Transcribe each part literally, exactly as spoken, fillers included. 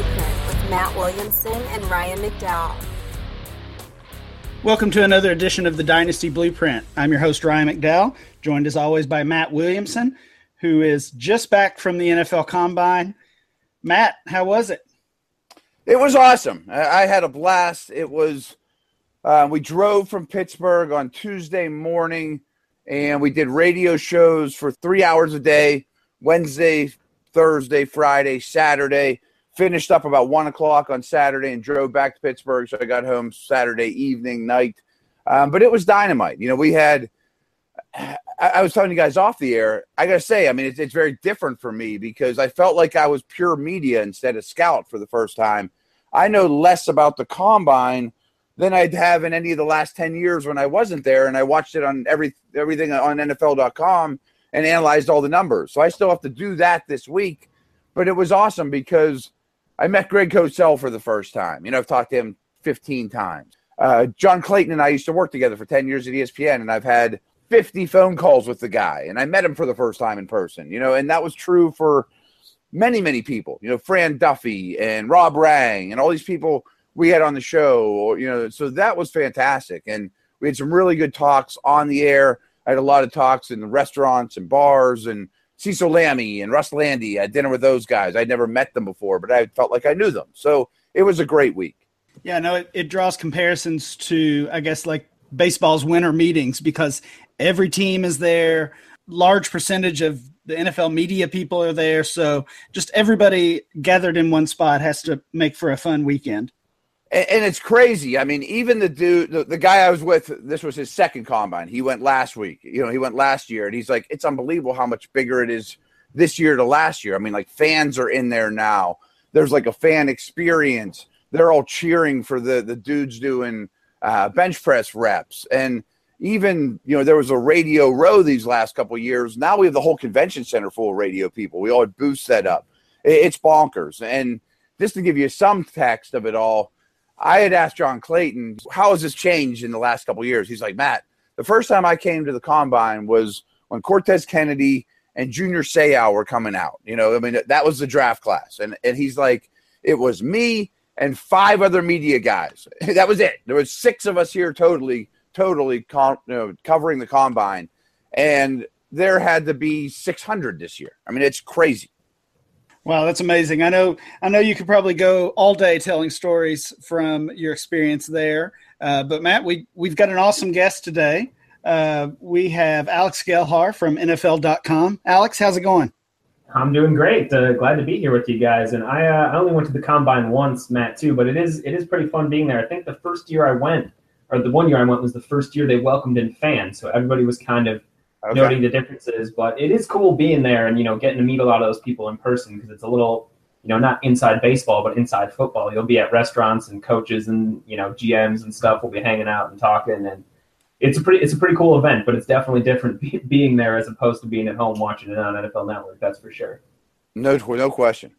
Blueprint with Matt Williamson and Ryan McDowell. Welcome to another edition of the Dynasty Blueprint. I'm your host, Ryan McDowell, joined as always by Matt Williamson, who is just back from the N F L Combine. Matt, how was it? It was awesome. I had a blast. It was, uh, we drove from Pittsburgh on Tuesday morning, and we did radio shows for three hours a day, Wednesday, Thursday, Friday, Saturday. Finished up about one o'clock on Saturday and drove back to Pittsburgh, so I got home Saturday evening, night. Um, but it was dynamite. You know, we had I, – I was telling you guys off the air, I got to say, I mean, it's, it's very different for me because I felt like I was pure media instead of scout for the first time. I know less about the Combine than I'd have in any of the last ten years when I wasn't there, and I watched it on every everything on N F L dot com and analyzed all the numbers. So I still have to do that this week. But it was awesome because – I met Greg Cosell for the first time. You know, I've talked to him fifteen times. Uh, John Clayton and I used to work together for ten years at E S P N, and I've had fifty phone calls with the guy, and I met him for the first time in person, you know, and that was true for many, many people. You know, Fran Duffy and Rob Rang and all these people we had on the show, or, you know, so that was fantastic. And we had some really good talks on the air. I had a lot of talks in the restaurants and bars, and Cecil Lammey and Russ Landy. I had dinner with those guys. I'd never met them before, but I felt like I knew them. So it was a great week. Yeah, no, it, it draws comparisons to, I guess, like baseball's winter meetings because every team is there. Large percentage of the N F L media people are there. So just everybody gathered in one spot has to make for a fun weekend. And, and it's crazy. I mean, even the dude, the, the guy I was with, this was his second Combine. He went last week. You know, he went last year, and he's like, it's unbelievable how much bigger it is this year to last year. I mean, like, fans are in there now. There's like a fan experience. They're all cheering for the the dudes doing uh, bench press reps. And even, you know, there was a Radio Row these last couple of years. Now we have the whole convention center full of radio people. We all had booths set up. It, it's bonkers. And just to give you some text of it all, I had asked John Clayton, how has this changed in the last couple of years? He's like, Matt, the first time I came to the Combine was when Cortez Kennedy and Junior Seau were coming out. You know, I mean, that was the draft class. And and he's like, it was me and five other media guys. That was it. There was six of us here totally, totally com- you know, covering the Combine. And there had to be six hundred this year. I mean, it's crazy. Wow, that's amazing. I know I know you could probably go all day telling stories from your experience there. Uh, but, Matt, we, we've got an awesome guest today. Uh, we have Alex Gelhar from N F L dot com. Alex, how's it going? I'm doing great. Uh, glad to be here with you guys. And I uh, I only went to the Combine once, Matt, too, but it is it is pretty fun being there. I think the first year I went, or the one year I went was the first year they welcomed in fans. So everybody was kind of Okay. noting the differences, but it is cool being there and, you know, getting to meet a lot of those people in person because it's a little, you know, not inside baseball, but inside football. You'll be at restaurants and coaches and, you know, G Ms and stuff will be hanging out and talking, and it's a pretty, it's a pretty cool event, but it's definitely different be, being there as opposed to being at home watching it on N F L Network. That's for sure. No, no question.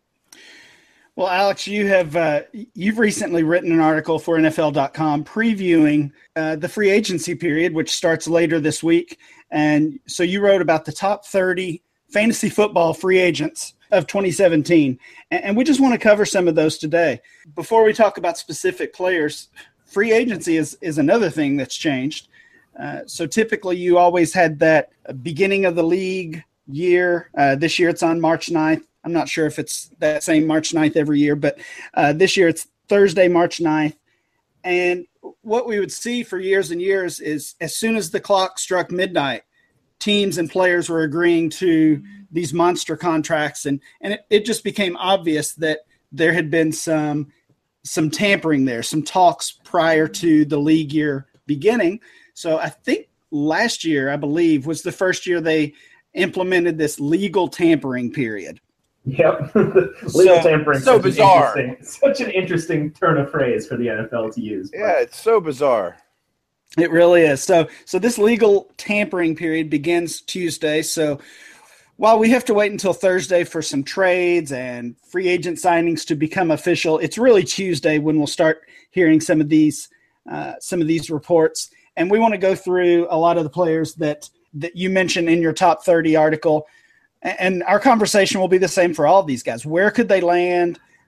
Well, Alex, you have uh, you've recently written an article for N F L dot com previewing uh, the free agency period, which starts later this week. And so you wrote about the top thirty fantasy football free agents of twenty seventeen. And we just want to cover some of those today. Before we talk about specific players, free agency is, is another thing that's changed. Uh, so typically you always had that beginning of the league year. Uh, this year it's on March ninth. I'm not sure if it's that same March ninth every year, but uh, this year it's Thursday, March ninth. And what we would see for years and years is as soon as the clock struck midnight, teams and players were agreeing to these monster contracts. And, and it, it just became obvious that there had been some, some tampering there, some talks prior to the league year beginning. So I think last year, I believe, was the first year they implemented this legal tampering period. Yep. Legal so, tampering. So bizarre. Such an interesting turn of phrase for the N F L to use. But. Yeah, it's so bizarre. It really is. So so this legal tampering period begins Tuesday. So while we have to wait until Thursday for some trades and free agent signings to become official, it's really Tuesday when we'll start hearing some of these uh, some of these reports. And we want to go through a lot of the players that that you mentioned in your top thirty article. And our conversation will be the same for all of these guys. Where could they land?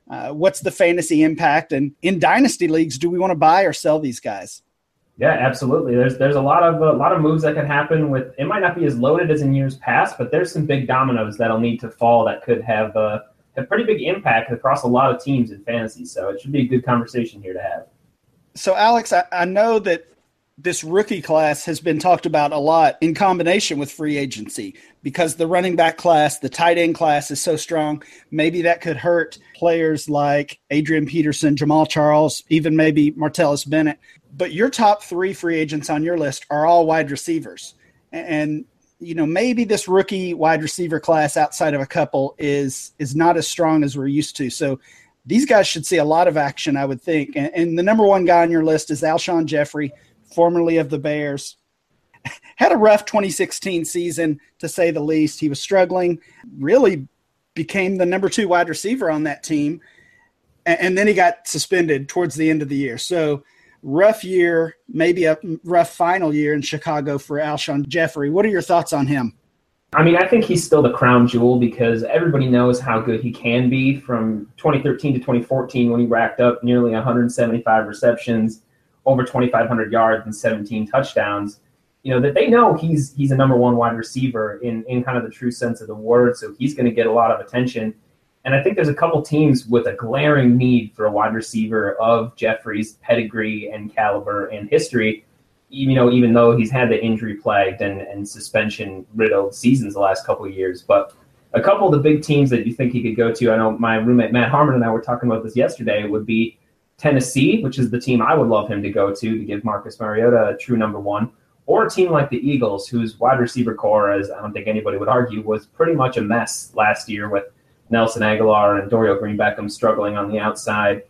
Uh, what's the fantasy impact? And in dynasty leagues, do we want to buy or sell these guys? Yeah, absolutely. There's there's a lot of a lot of moves that could happen with. It might not be as loaded as in years past, but there's some big dominoes that'll need to fall that could have uh, a pretty big impact across a lot of teams in fantasy. So it should be a good conversation here to have. So, Alex, I, I know that this rookie class has been talked about a lot in combination with free agency because the running back class, the tight end class is so strong. Maybe that could hurt players like Adrian Peterson, Jamal Charles, even maybe Martellus Bennett. But your top three free agents on your list are all wide receivers. And, you know, maybe this rookie wide receiver class outside of a couple is is not as strong as we're used to. So these guys should see a lot of action, I would think. And, and the number one guy on your list is Alshon Jeffrey, formerly of the Bears. Had a rough twenty sixteen season, to say the least. He was struggling, really became the number two wide receiver on that team. And, and then he got suspended towards the end of the year. So rough year, maybe a rough final year in Chicago for Alshon Jeffrey. What are your thoughts on him? I mean, I think he's still the crown jewel because everybody knows how good he can be from twenty thirteen to twenty fourteen when he racked up nearly one hundred seventy-five receptions, over twenty-five hundred yards and seventeen touchdowns. You know, that they know he's he's a number one wide receiver in, in kind of the true sense of the word, so he's going to get a lot of attention. And I think there's a couple teams with a glaring need for a wide receiver of Jeffrey's pedigree and caliber and history, you know, even though he's had the injury-plagued and, and suspension-riddled seasons the last couple of years. But a couple of the big teams that you think he could go to, I know my roommate Matt Harmon and I were talking about this yesterday, would be Tennessee, which is the team I would love him to go to to give Marcus Mariota a true number one, or a team like the Eagles, whose wide receiver core, as I don't think anybody would argue, was pretty much a mess last year with Nelson Aguilar and Dorial Green-Beckham struggling on the outside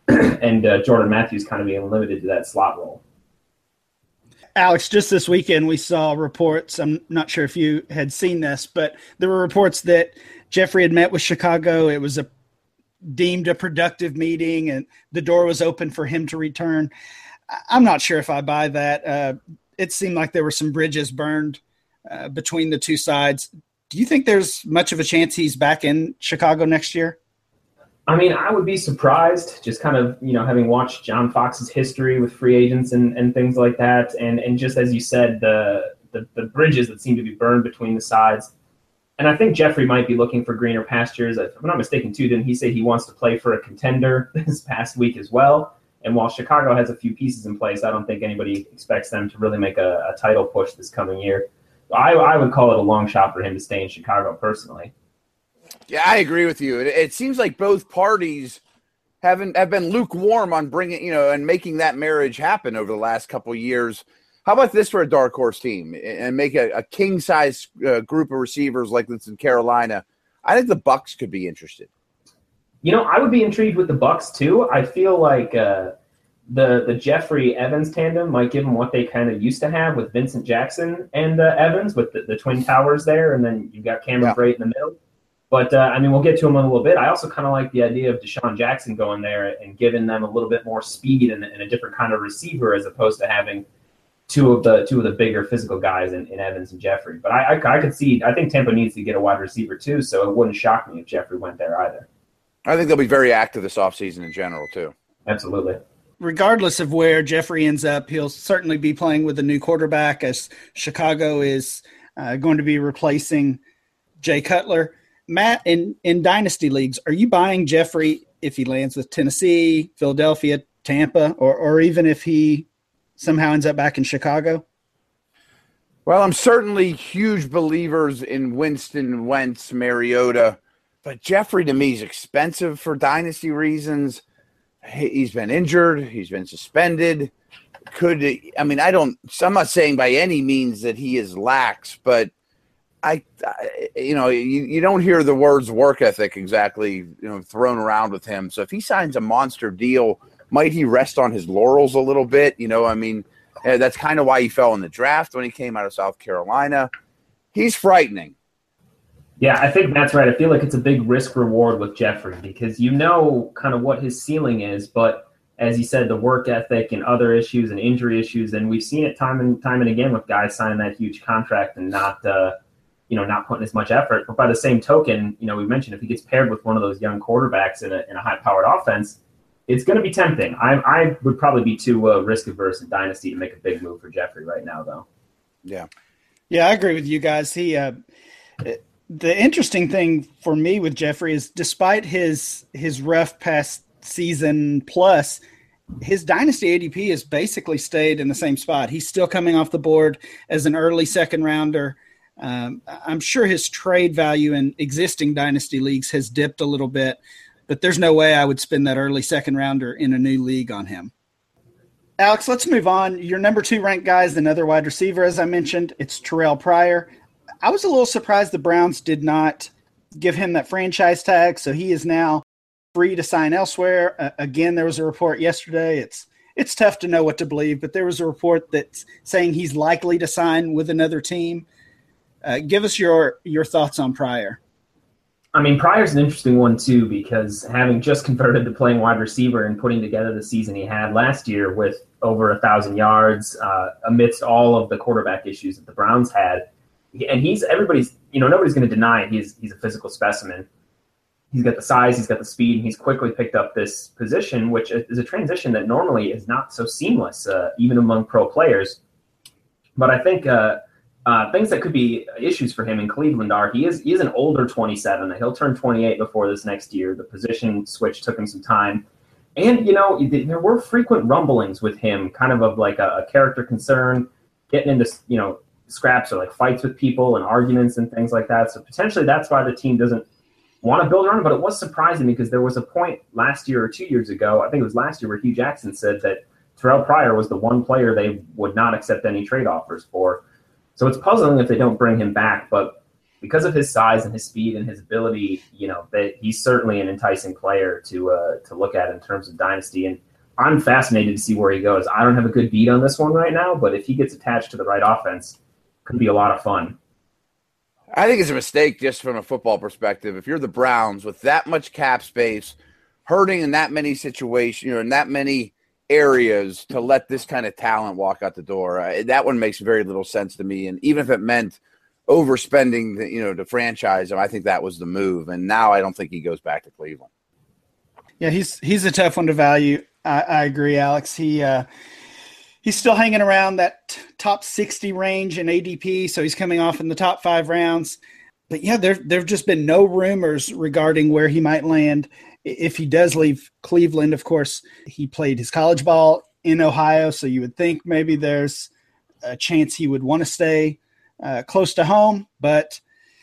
and uh, Jordan Matthews kind of being limited to that slot role. Alex, just this weekend we saw reports, I'm not sure if you had seen this, but there were reports that Jeffrey had met with Chicago. It was a deemed a productive meeting and the door was open for him to return. I'm not sure if I buy that. Uh, it seemed like there were some bridges burned uh, between the two sides. Do you think there's much of a chance he's back in Chicago next year? I mean, I would be surprised, just kind of, you know, having watched John Fox's history with free agents and, and things like that. And, and just as you said, the, the the bridges that seem to be burned between the sides. And I think Jeffrey might be looking for greener pastures. If I'm not mistaken, too, didn't he say he wants to play for a contender this past week as well? And while Chicago has a few pieces in place, I don't think anybody expects them to really make a, a title push this coming year. I, I would call it a long shot for him to stay in Chicago personally. Yeah, I agree with you. It, it seems like both parties haven't have been lukewarm on bringing, you know, and making that marriage happen over the last couple of years. How about this for a dark horse team and make a, a king size uh, group of receivers like this in Carolina? I think the Bucs could be interested. You know, I would be intrigued with the Bucs too. I feel like uh, the the Jeffrey Evans tandem might give them what they kind of used to have with Vincent Jackson and uh, Evans with the, the twin towers there, and then you've got Cameron yeah. Brate in the middle. But, uh, I mean, we'll get to him in a little bit. I also kind of like the idea of Deshaun Jackson going there and giving them a little bit more speed and, and a different kind of receiver as opposed to having two of the two of the bigger physical guys in, in Evans and Jeffrey. But I, I, I could see – I think Tampa needs to get a wide receiver too, so it wouldn't shock me if Jeffrey went there either. I think they'll be very active this offseason in general too. Absolutely. Regardless of where Jeffrey ends up, he'll certainly be playing with a new quarterback as Chicago is uh, going to be replacing Jay Cutler. Matt, in, in dynasty leagues, are you buying Jeffrey if he lands with Tennessee, Philadelphia, Tampa, or, or even if he somehow ends up back in Chicago? Well, I'm certainly huge believers in Winston, Wentz, Mariota, but Jeffrey to me is expensive for dynasty reasons. He's been injured. He's been suspended. Could I mean, I don't, I'm not saying by any means that he is lax, but I, I, you know, you, you don't hear the words work ethic exactly, you know, thrown around with him. So if he signs a monster deal, might he rest on his laurels a little bit? You know, I mean, uh, that's kind of why he fell in the draft when he came out of South Carolina. He's frightening. Yeah, I think that's right. I feel like it's a big risk reward with Jeffrey because you know kind of what his ceiling is, but as you said, the work ethic and other issues and injury issues, and we've seen it time and time and again with guys signing that huge contract and not, uh, you know, not putting as much effort. But by the same token, you know, we mentioned if he gets paired with one of those young quarterbacks in a, in a high-powered offense, it's going to be tempting. I, I would probably be too uh, risk-averse in Dynasty to make a big move for Jeffrey right now, though. Yeah. Yeah, I agree with you guys. He, uh, the interesting thing for me with Jeffrey is despite his his rough past season plus, his Dynasty A D P has basically stayed in the same spot. He's still coming off the board as an early second rounder. Um, I'm sure his trade value in existing Dynasty leagues has dipped a little bit, but there's no way I would spend that early second rounder in a new league on him. Alex, let's move on. Your number two ranked guy is another wide receiver, as I mentioned. It's Terrell Pryor. I was a little surprised the Browns did not give him that franchise tag, so he is now free to sign elsewhere. Uh, again, there was a report yesterday. It's it's tough to know what to believe, but there was a report that's saying he's likely to sign with another team. Uh, give us your your thoughts on Pryor. I mean, Pryor's an interesting one, too, because having just converted to playing wide receiver and putting together the season he had last year with over one thousand yards uh, amidst all of the quarterback issues that the Browns had, and he's everybody's, you know, nobody's going to deny he's he's a physical specimen. He's got the size, he's got the speed, and he's quickly picked up this position, which is a transition that normally is not so seamless, uh, even among pro players. But I think uh, uh, things that could be issues for him in Cleveland are he is he is an older twenty-seven. He'll turn twenty-eight before this next year. The position switch took him some time. And, you know, there were frequent rumblings with him, kind of of like a, a character concern, getting into, you know, scraps or like fights with people and arguments and things like that. So potentially that's why the team doesn't want to build around him. But it was surprising because there was a point last year or two years ago, I think it was last year, where Hugh Jackson said that Terrell Pryor was the one player they would not accept any trade offers for. So it's puzzling if they don't bring him back. But because of his size and his speed and his ability, you know, that he's certainly an enticing player to uh, to look at in terms of Dynasty. And I'm fascinated to see where he goes. I don't have a good beat on this one right now, but if he gets attached to the right offense, it could be a lot of fun. I think it's a mistake just from a football perspective. If you're the Browns with that much cap space, hurting in that many situations, you know, in that many areas, to let this kind of talent walk out the door, uh, that one makes very little sense to me. And even if it meant overspending, the, you know, to franchise him, I think that was the move. And now I don't think he goes back to Cleveland. Yeah, he's he's a tough one to value. I, I agree, Alex. He uh, he's still hanging around that top sixty range in A D P, so he's coming off in the top five rounds. But yeah, there there've just been no rumors regarding where he might land if he does leave Cleveland. Of course, he played his college ball in Ohio, so you would think maybe there's a chance he would want to stay uh, close to home. But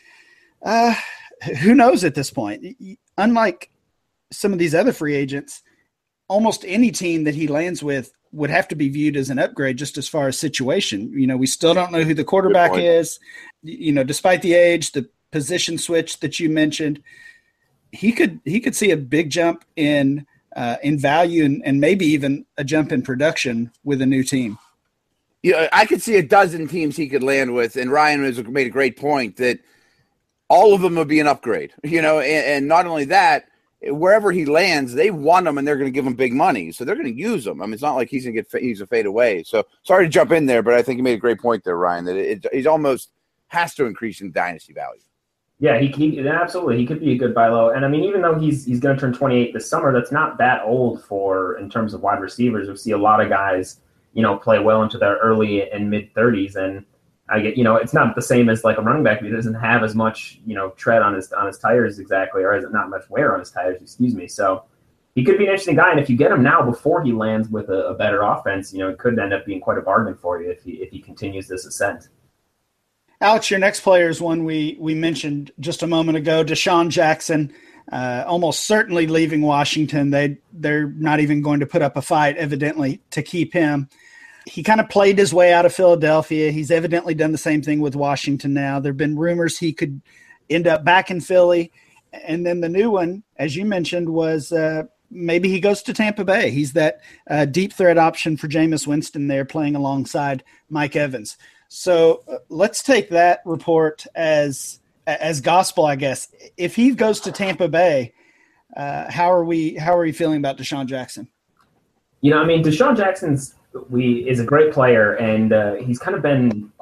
uh, who knows at this point? Unlike some of these other free agents, almost any team that he lands with would have to be viewed as an upgrade just as far as situation. You know, we still don't know who the quarterback is. You know, despite the age, the position switch that you mentioned, he could he could see a big jump in uh, in value and, and maybe even a jump in production with a new team. Yeah, I could see a dozen teams he could land with, and Ryan has made a great point that all of them would be an upgrade. You know, and, and not only that, wherever he lands, they want him, and they're going to give him big money, so they're going to use him. I mean, it's not like he's going to get he's a fade away. So sorry to jump in there, but I think you made a great point there, Ryan. That it, it, it almost has to increase in dynasty value. Yeah, he, he absolutely he could be a good buy low, and I mean, even though he's he's going to turn twenty-eight this summer, that's not that old for in terms of wide receivers. We see a lot of guys, you know, play well into their early and mid thirties, and I get, you know, it's not the same as like a running back. He doesn't have as much, you know, tread on his on his tires exactly, or has not much wear on his tires, excuse me. So he could be an interesting guy, and if you get him now before he lands with a, a better offense, you know, it could end up being quite a bargain for you if he if he continues this ascent. Alex, your next player is one we we mentioned just a moment ago, Deshaun Jackson, uh, almost certainly leaving Washington. They they're not even going to put up a fight, evidently, to keep him. He kind of played his way out of Philadelphia. He's evidently done the same thing with Washington now. There have been rumors he could end up back in Philly. And then the new one, as you mentioned, was uh, maybe he goes to Tampa Bay. He's that uh, deep threat option for Jameis Winston there, playing alongside Mike Evans. So uh, let's take that report as as gospel, I guess. If he goes to Tampa Bay, uh, how are we how are we feeling about Deshaun Jackson? You know, I mean, Deshaun Jackson's we is a great player, and uh, he's kind of been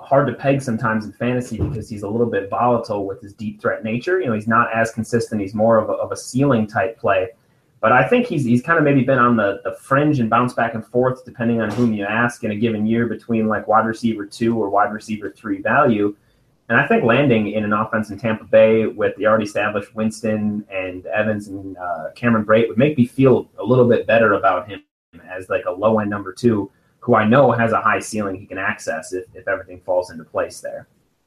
hard to peg sometimes in fantasy because he's a little bit volatile with his deep threat nature. You know, he's not as consistent. He's more of a, of a ceiling type play. But I think he's he's kind of maybe been on the, the fringe and bounce back and forth depending on whom you ask in a given year between like wide receiver two or wide receiver three value. And I think landing in an offense in Tampa Bay with the already established Winston and Evans and uh, Cameron Brate would make me feel a little bit better about him as like a low-end number two who I know has a high ceiling he can access if, if everything falls into place there.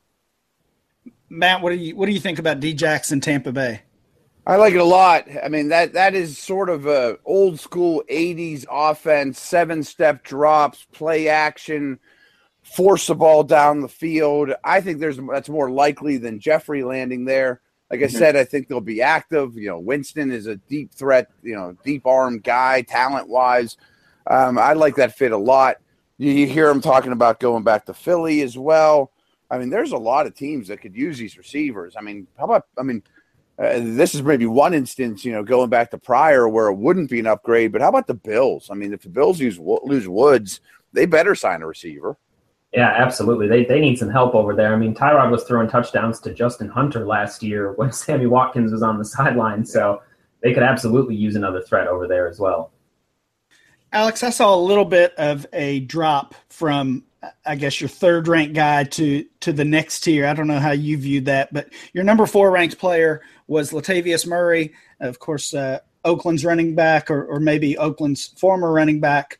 Matt, what do you what do you think about D-Jax in Tampa Bay? I like it a lot. I mean, that that is sort of a old school eighties offense, seven-step drops, play action, force the ball down the field. I think there's that's more likely than Jeffrey landing there. Like I mm-hmm. said, I think they'll be active. You know, Winston is a deep threat, you know, deep arm guy, talent-wise. Um, I like that fit a lot. You, you hear him talking about going back to Philly as well. I mean, there's a lot of teams that could use these receivers. I mean, how about – I mean – Uh, this is maybe one instance, you know, going back to prior where it wouldn't be an upgrade. But how about the Bills? I mean, if the Bills use, lose Woods, they better sign a receiver. Yeah, absolutely. They they need some help over there. I mean, Tyrod was throwing touchdowns to Justin Hunter last year when Sammy Watkins was on the sideline. So they could absolutely use another threat over there as well. Alex, I saw a little bit of a drop from, I guess, your third-ranked guy to to the next tier. I don't know how you viewed that, but your number four-ranked player was Latavius Murray, of course, uh, Oakland's running back, or, or maybe Oakland's former running back.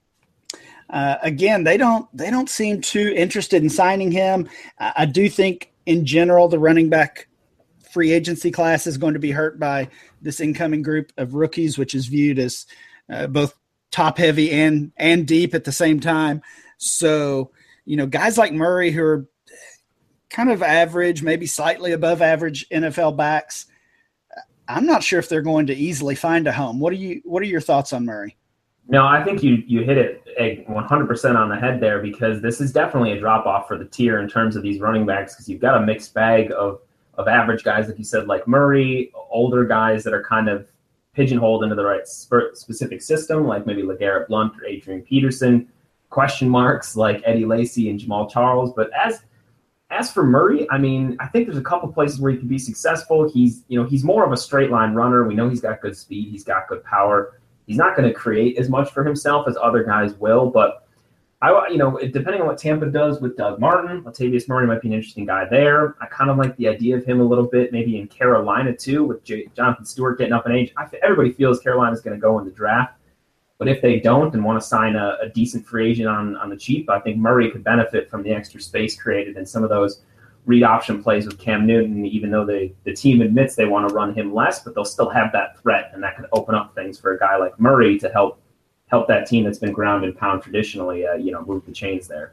Uh, again, they don't they don't seem too interested in signing him. I, I do think, in general, the running back free agency class is going to be hurt by this incoming group of rookies, which is viewed as uh, both top-heavy and and deep at the same time. So, you know, guys like Murray who are kind of average, maybe slightly above average N F L backs, I'm not sure if they're going to easily find a home. What are you, what are your thoughts on Murray? No, I think you you hit it one hundred percent on the head there because this is definitely a drop-off for the tier in terms of these running backs because you've got a mixed bag of, of average guys, like you said, like Murray, older guys that are kind of pigeonholed into the right specific system, like maybe LeGarrette Blount or Adrian Peterson, question marks like Eddie Lacy and Jamal Charles. But as as for Murray, I mean, I think there's a couple places where he can be successful. He's, you know, he's more of a straight line runner. We know he's got good speed. He's got good power. He's not going to create as much for himself as other guys will. But, I, you know, depending on what Tampa does with Doug Martin, Latavius Murray might be an interesting guy there. I kind of like the idea of him a little bit, maybe in Carolina too, with J- Jonathan Stewart getting up in age. I, everybody feels Carolina's going to go in the draft. But if they don't and want to sign a, a decent free agent on, on the cheap, I think Murray could benefit from the extra space created in some of those read option plays with Cam Newton, even though they, the team admits they want to run him less, but they'll still have that threat, and that could open up things for a guy like Murray to help help that team that's been ground and pound traditionally, uh, you know, move the chains there.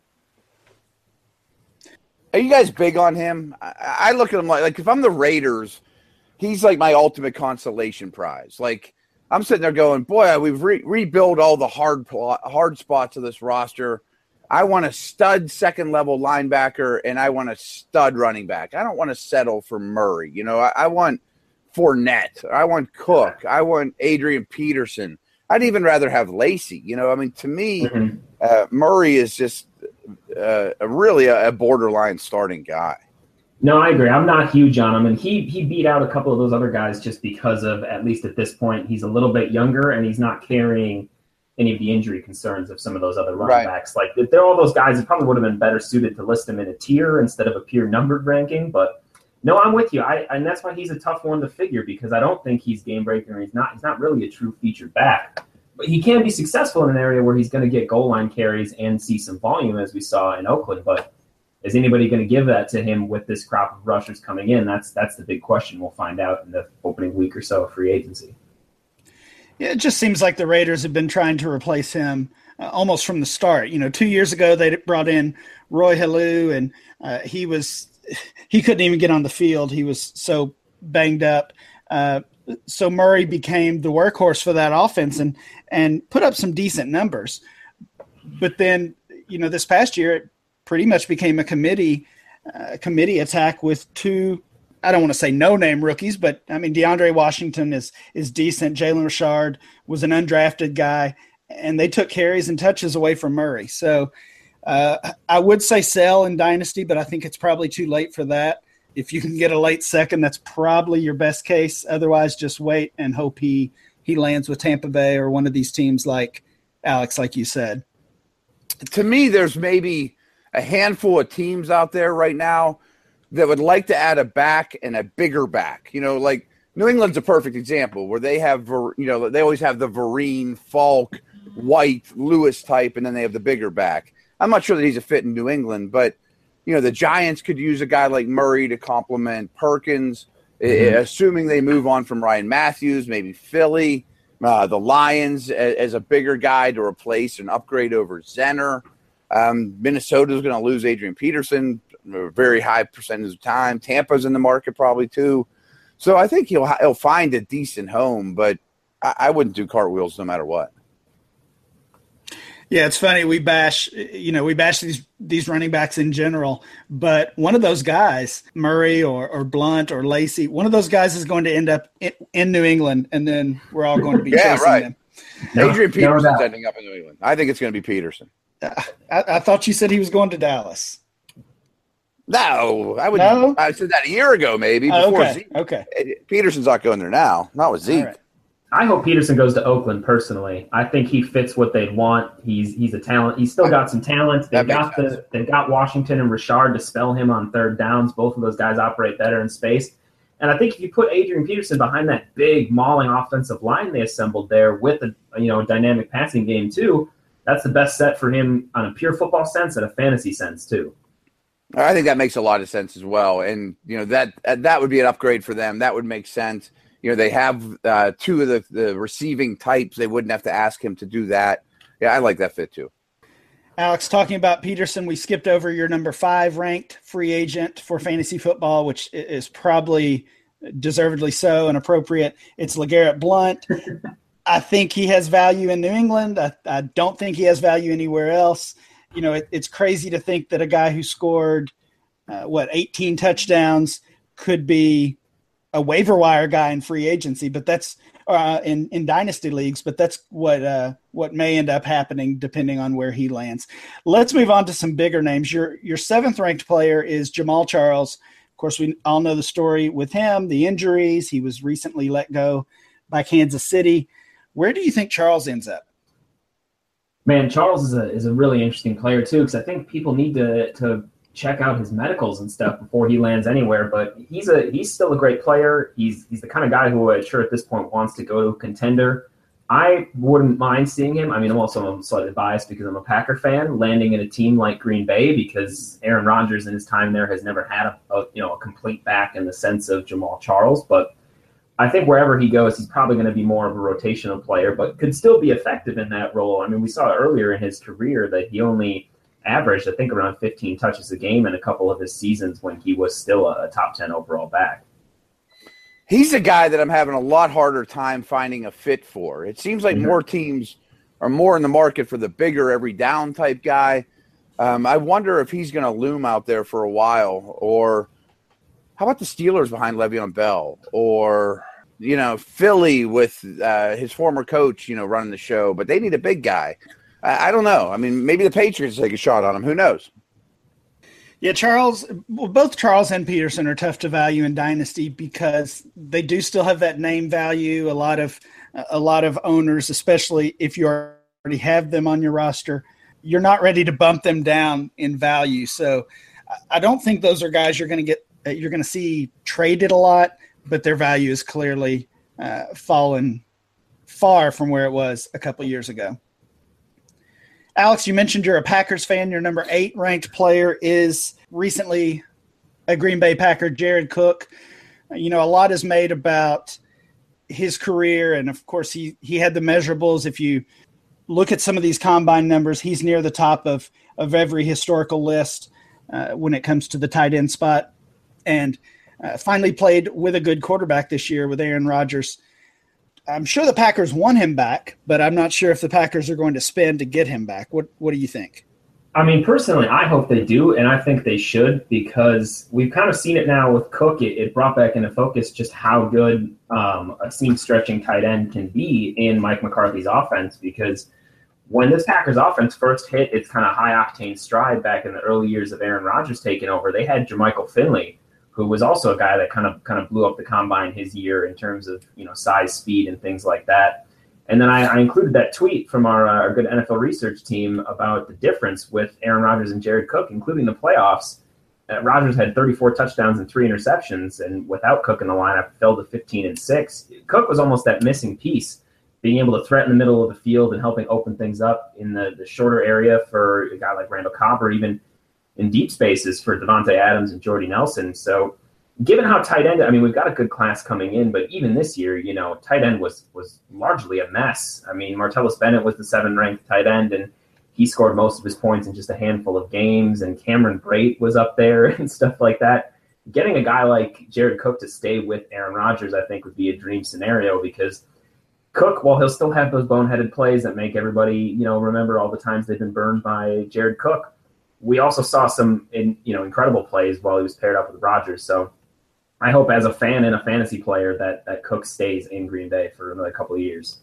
Are you guys big on him? I, I look at him like, like if I'm the Raiders, he's like my ultimate consolation prize. Like, I'm sitting there going, boy, we've re- rebuilt all the hard plot, hard spots of this roster. I want a stud second-level linebacker, and I want a stud running back. I don't want to settle for Murray. You know, I, I want Fournette. I want Cook. I want Adrian Peterson. I'd even rather have Lacy. You know, I mean, to me, mm-hmm. uh, Murray is just uh, a really a, a borderline starting guy. No, I agree. I'm not huge on him, and he he beat out a couple of those other guys just because of, at least at this point, he's a little bit younger and he's not carrying any of the injury concerns of some of those other running right. backs. Like, they're all those guys that probably would have been better suited to list them in a tier instead of a pure numbered ranking. But no, I'm with you. I and that's why he's a tough one to figure because I don't think he's game breaker. He's not. He's not really a true featured back. But he can be successful in an area where he's going to get goal line carries and see some volume, as we saw in Oakland. But is anybody going to give that to him with this crop of rushers coming in? That's that's the big question. We'll find out in the opening week or so of free agency. Yeah, it just seems like the Raiders have been trying to replace him uh, almost from the start. You know, two years ago they brought in Roy Halou, and uh, he was he couldn't even get on the field. He was so banged up. Uh, so Murray became the workhorse for that offense and and put up some decent numbers. But then, you know, this past year it pretty much became a committee uh, committee attack with two. I don't want to say no-name rookies, but, I mean, DeAndre Washington is is decent. Jalen Richard was an undrafted guy, and they took carries and touches away from Murray. So Uh, I would say sell in Dynasty, but I think it's probably too late for that. If you can get a late second, that's probably your best case. Otherwise, just wait and hope he he lands with Tampa Bay or one of these teams like Alex, like you said. To me, there's maybe a handful of teams out there right now that would like to add a back and a bigger back. You know, like New England's a perfect example where they have, you know, they always have the Vereen, Falk, White, Lewis type, and then they have the bigger back. I'm not sure that he's a fit in New England, but you know, the Giants could use a guy like Murray to complement Perkins, mm-hmm. assuming they move on from Ryan Matthews, maybe Philly, uh, the Lions as, as a bigger guy to replace and upgrade over Zenner. Um, Minnesota's going to lose Adrian Peterson a very high percentage of time. Tampa's in the market probably too. So I think he'll he'll find a decent home, but I, I wouldn't do cartwheels no matter what. Yeah, it's funny. We bash, you know, we bash these these running backs in general, but one of those guys, Murray or, or Blunt or Lacey, one of those guys is going to end up in, in New England, and then we're all going to be yeah, chasing right. them. No, Adrian Peterson's no ending up in New England. I think it's going to be Peterson. Uh, I, I thought you said he was going to Dallas. No, I would. No? I said that a year ago, maybe before oh, okay. Zeke. Okay, Peterson's not going there now. Not with Zeke. Right. I hope Peterson goes to Oakland personally. I think he fits what they'd want. He's he's a talent. He's still got some talent. They've got sense. the they've got Washington and Richard to spell him on third downs. Both of those guys operate better in space. And I think if you put Adrian Peterson behind that big mauling offensive line they assembled there with a you know a dynamic passing game too, that's the best set for him on a pure football sense and a fantasy sense too. I think that makes a lot of sense as well. And you know that that would be an upgrade for them. That would make sense. You know, they have uh, two of the, the receiving types. They wouldn't have to ask him to do that. Yeah, I like that fit too. Alex, talking about Peterson, we skipped over your number five ranked free agent for fantasy football, which is probably deservedly so and appropriate. It's LeGarrette Blount. I think he has value in New England. I, I don't think he has value anywhere else. You know, it, it's crazy to think that a guy who scored, uh, what, eighteen touchdowns could be a waiver wire guy in free agency, but that's uh, in, in dynasty leagues, but that's what, uh, what may end up happening depending on where he lands. Let's move on to some bigger names. Your, your seventh ranked player is Jamaal Charles. Of course, we all know the story with him, the injuries. He was recently let go by Kansas City. Where do you think Charles ends up? Man, Charles is a, is a really interesting player too, because I think people need to, to, check out his medicals and stuff before he lands anywhere, but he's a he's still a great player. He's he's the kind of guy who I'm sure at this point wants to go to a contender. I wouldn't mind seeing him. I mean, I'm also I'm slightly biased because I'm a Packer fan, landing in a team like Green Bay because Aaron Rodgers in his time there has never had a, a you know a complete back in the sense of Jamaal Charles. But I think wherever he goes, he's probably going to be more of a rotational player, but could still be effective in that role. I mean, we saw earlier in his career that he only averaged, I think, around fifteen touches a game in a couple of his seasons when he was still a top ten overall back. He's a guy that I'm having a lot harder time finding a fit for. It seems like mm-hmm. more teams are more in the market for the bigger every down type guy. Um, I wonder if he's going to loom out there for a while. Or how about the Steelers behind Le'Veon Bell? Or, you know, Philly with uh, his former coach, you know, running the show. But they need a big guy. I don't know. I mean, maybe the Patriots take a shot on him. Who knows? Yeah, Charles, well, both Charles and Peterson are tough to value in Dynasty because they do still have that name value. A lot of a lot of owners, especially if you already have them on your roster, you're not ready to bump them down in value. So I don't think those are guys you're going to get. You're going to see traded a lot, but their value is clearly uh, fallen far from where it was a couple years ago. Alex, you mentioned you're a Packers fan. Your number eight ranked player is recently a Green Bay Packer, Jared Cook. You know, a lot is made about his career, and of course he, he had the measurables. If you look at some of these combine numbers, he's near the top of, of every historical list uh, when it comes to the tight end spot, and uh, finally played with a good quarterback this year with Aaron Rodgers. I'm sure the Packers want him back, but I'm not sure if the Packers are going to spend to get him back. What What do you think? I mean, personally, I hope they do, and I think they should because we've kind of seen it now with Cook. It, it brought back into focus just how good um, a seam-stretching tight end can be in Mike McCarthy's offense because when this Packers offense first hit its kind of high-octane stride back in the early years of Aaron Rodgers taking over, they had Jermichael Finley, who was also a guy that kind of kind of blew up the combine his year in terms of, you know, size, speed, and things like that. And then I, I included that tweet from our, uh, our good N F L research team about the difference with Aaron Rodgers and Jared Cook, including the playoffs. Uh, Rodgers had thirty-four touchdowns and three interceptions, and without Cook in the lineup, fell to fifteen and six. Cook was almost that missing piece, being able to threaten the middle of the field and helping open things up in the, the shorter area for a guy like Randall Cobb, or even in deep spaces for Devontae Adams and Jordy Nelson. So given how tight end, I mean, we've got a good class coming in, but even this year, you know, tight end was was largely a mess. I mean, Martellus Bennett was the seven-ranked tight end, and he scored most of his points in just a handful of games, and Cameron Brate was up there and stuff like that. Getting a guy like Jared Cook to stay with Aaron Rodgers, I think, would be a dream scenario, because Cook, while he'll still have those boneheaded plays that make everybody, you know, remember all the times they've been burned by Jared Cook, we also saw some, in, you know, incredible plays while he was paired up with Rodgers. So I hope, as a fan and a fantasy player, that, that Cook stays in Green Bay for another couple of years.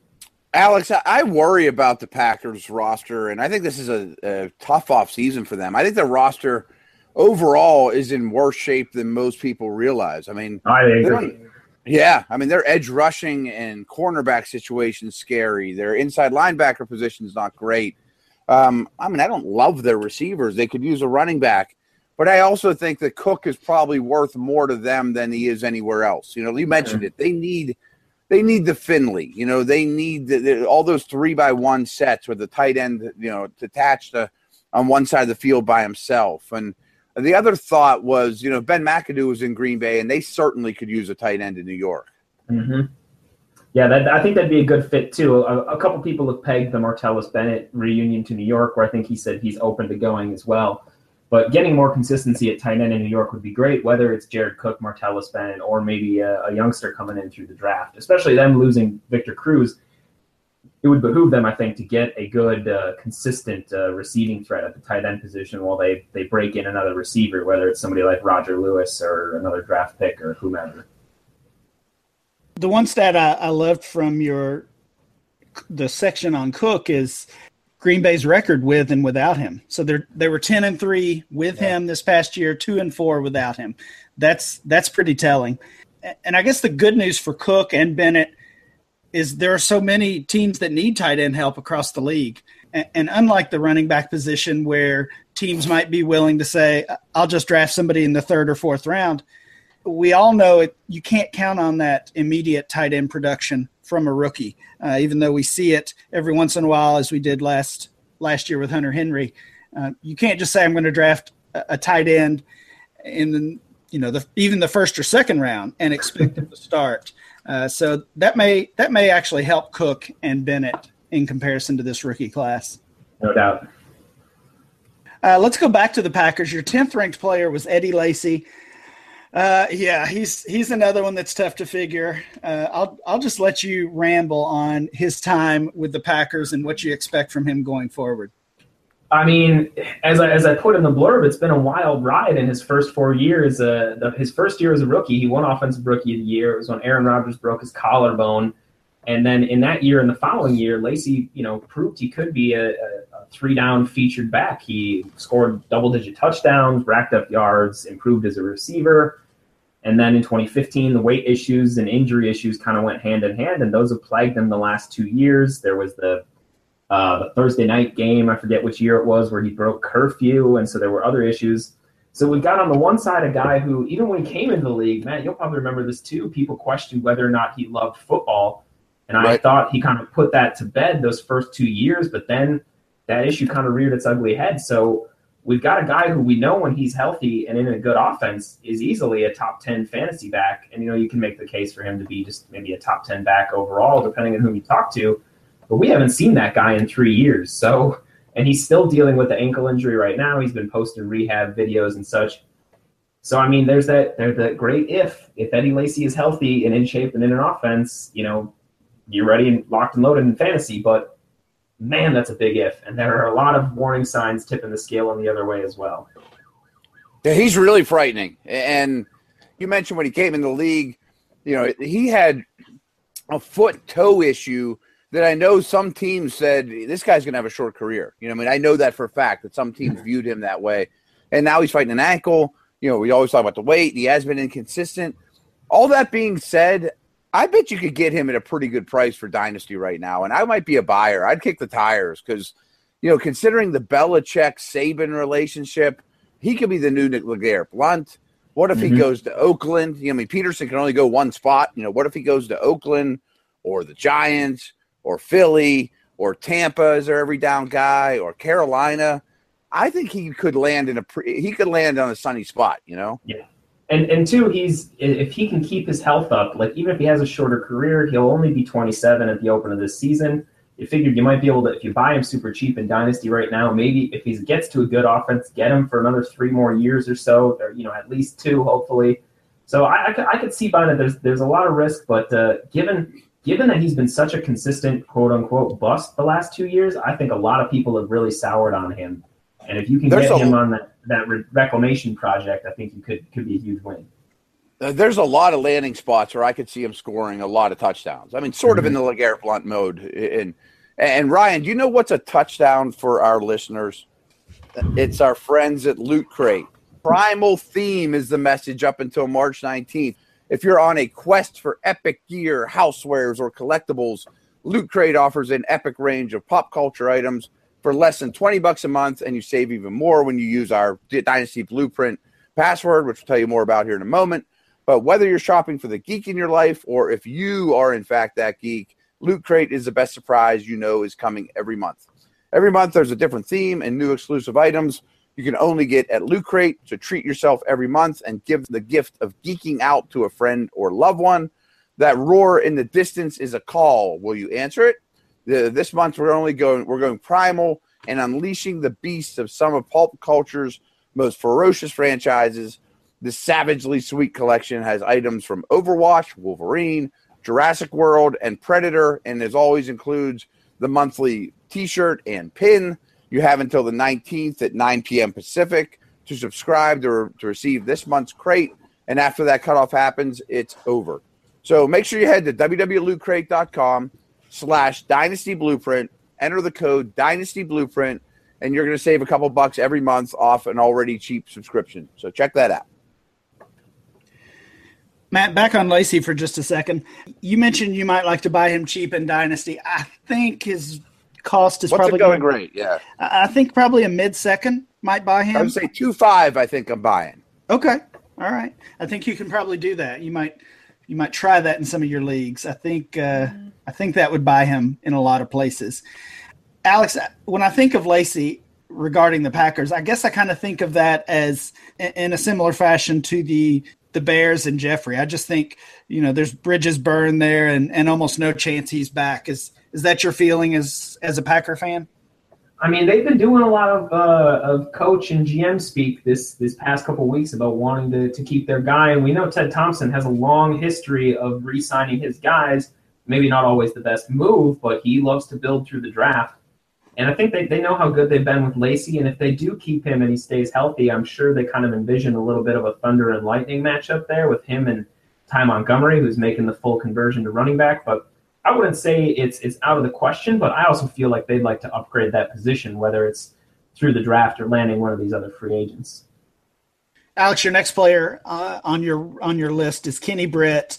Alex, I worry about the Packers roster, and I think this is a, a tough offseason for them. I think the roster overall is in worse shape than most people realize. I mean, I agree. Yeah, I mean, their edge rushing and cornerback situation is scary. Their inside linebacker position is not great. Um, I mean, I don't love their receivers. They could use a running back. But I also think that Cook is probably worth more to them than he is anywhere else. You know, you mentioned sure. it. They need they need the Finley. You know, they need the, the, all those three by one sets with the tight end, you know, attached to, on one side of the field by himself. And the other thought was, you know, Ben McAdoo was in Green Bay, and they certainly could use a tight end in New York. Mm-hmm. Yeah, that, I think that'd be a good fit, too. A, a couple people have pegged the Martellus Bennett reunion to New York, where I think he said he's open to going as well. But getting more consistency at tight end in New York would be great, whether it's Jared Cook, Martellus Bennett, or maybe a, a youngster coming in through the draft. Especially them losing Victor Cruz, it would behoove them, I think, to get a good, uh, consistent uh, receiving threat at the tight end position while they, they break in another receiver, whether it's somebody like Roger Lewis or another draft pick or whomever. The one stat I, I loved from your the section on Cook is Green Bay's record with and without him. So they they were ten and three with yeah. him this past year, two and four without him. That's that's pretty telling. And I guess the good news for Cook and Bennett is there are so many teams that need tight end help across the league. And, and unlike the running back position where teams might be willing to say, I'll just draft somebody in the third or fourth round, we all know it, you can't count on that immediate tight end production from a rookie, uh, even though we see it every once in a while, as we did last last year with Hunter Henry. Uh, you can't just say I'm going to draft a, a tight end in the, you know, the, even the first or second round and expect him to start. Uh, so that may that may actually help Cook and Bennett in comparison to this rookie class. No doubt. Uh, let's go back to the Packers. Your tenth ranked player was Eddie Lacy. Uh, yeah, he's he's another one that's tough to figure. Uh, I'll I'll just let you ramble on his time with the Packers and what you expect from him going forward. I mean, as I as I put in the blurb, it's been a wild ride in his first four years. Uh, the, his first year as a rookie, he won Offensive Rookie of the Year. It was when Aaron Rodgers broke his collarbone, and then in that year and the following year, Lacy, you know, proved he could be a, a, a three-down featured back. He scored double-digit touchdowns, racked up yards, improved as a receiver. And then in twenty fifteen, the weight issues and injury issues kind of went hand in hand, and those have plagued him the last two years. There was the uh, the Thursday night game, I forget which year it was, where he broke curfew, and so there were other issues. So we've got on the one side a guy who, even when he came into the league, Matt, you'll probably remember this too, people questioned whether or not he loved football. And I right. thought he kind of put that to bed those first two years, but then that issue kind of reared its ugly head. So we've got a guy who we know when he's healthy and in a good offense is easily a top ten fantasy back. And, you know, you can make the case for him to be just maybe a top ten back overall, depending on who you talk to. But we haven't seen that guy in three years. So, and he's still dealing with the ankle injury right now. He's been posting rehab videos and such. So, I mean, there's that, there's that great if. If Eddie Lacy is healthy and in shape and in an offense, you know, you're ready and locked and loaded in fantasy. But, man, that's a big if. And there are a lot of warning signs tipping the scale on the other way as well. Yeah, he's really frightening. And you mentioned when he came in the league, you know, he had a foot-toe issue that I know some teams said, this guy's going to have a short career. You know, I mean, I know that for a fact that some teams viewed him that way. And now he's fighting an ankle. You know, we always talk about the weight. He has been inconsistent. All that being said, I bet you could get him at a pretty good price for Dynasty right now. And I might be a buyer. I'd kick the tires because, you know, considering the Belichick-Saban relationship, he could be the new LeGarrette Blount. What if mm-hmm. he goes to Oakland? You know, I mean, Peterson can only go one spot. You know, what if he goes to Oakland or the Giants or Philly or Tampa as their every down guy or Carolina? I think he could land in a pre- he could land on a sunny spot, you know? Yeah. And and two, he's if he can keep his health up, like even if he has a shorter career, he'll only be twenty-seven at the open of this season. You figured you might be able to, if you buy him super cheap in Dynasty right now, maybe if he gets to a good offense, get him for another three more years or so, or, you know, at least two, hopefully. So I, I, could, I could see buying it. There's there's a lot of risk, but uh, given given that he's been such a consistent quote unquote bust the last two years, I think a lot of people have really soured on him. And if you can there's get a, him on that that re- reclamation project, I think you could could be a huge win. There's a lot of landing spots where I could see him scoring a lot of touchdowns. I mean, sort mm-hmm. of in the LeGarrette Blount mode. And, and Ryan, do you know what's a touchdown for our listeners? It's our friends at Loot Crate. Primal theme is the message up until March nineteenth. If you're on a quest for epic gear, housewares, or collectibles, Loot Crate offers an epic range of pop culture items for less than twenty bucks a month, and you save even more when you use our Dynasty Blueprint password, which we'll tell you more about here in a moment. But whether you're shopping for the geek in your life or if you are, in fact, that geek, Loot Crate is the best surprise you know is coming every month. Every month there's a different theme and new exclusive items you can only get at Loot Crate. So treat yourself every month and give the gift of geeking out to a friend or loved one. That roar in the distance is a call. Will you answer it? The, this month we're only going we're going primal and unleashing the beasts of some of pulp culture's most ferocious franchises. This savagely sweet collection has items from Overwatch, Wolverine, Jurassic World, and Predator, and as always includes the monthly T-shirt and pin. You have until the nineteenth at nine p.m. Pacific to subscribe to, to receive this month's crate, and after that cutoff happens, it's over. So make sure you head to www.lootcrate.com slash Dynasty Blueprint, enter the code Dynasty Blueprint, and you're going to save a couple bucks every month off an already cheap subscription. So check that out. Matt, back on Lacy for just a second. You mentioned you might like to buy him cheap in Dynasty. I think his cost is What's probably it going gonna, great. Yeah, I think probably a mid-second might buy him. I would say two five. I think I'm buying. Okay, all right. I think you can probably do that. You might you might try that in some of your leagues. I think uh, I think that would buy him in a lot of places. Alex, when I think of Lacy regarding the Packers, I guess I kind of think of that as in a similar fashion to the. the Bears and Jeffrey. I just think, you know, there's bridges burned there and, and almost no chance he's back. Is is that your feeling as as a Packer fan? I mean, they've been doing a lot of uh, of coach and G M speak this this past couple of weeks about wanting to, to keep their guy. And we know Ted Thompson has a long history of re-signing his guys. Maybe not always the best move, but he loves to build through the draft. And I think they, they know how good they've been with Lacy, and if they do keep him and he stays healthy, I'm sure they kind of envision a little bit of a Thunder and Lightning matchup there with him and Ty Montgomery, who's making the full conversion to running back. But I wouldn't say it's it's out of the question, but I also feel like they'd like to upgrade that position, whether it's through the draft or landing one of these other free agents. Alex, your next player uh, on your on your list is Kenny Britt.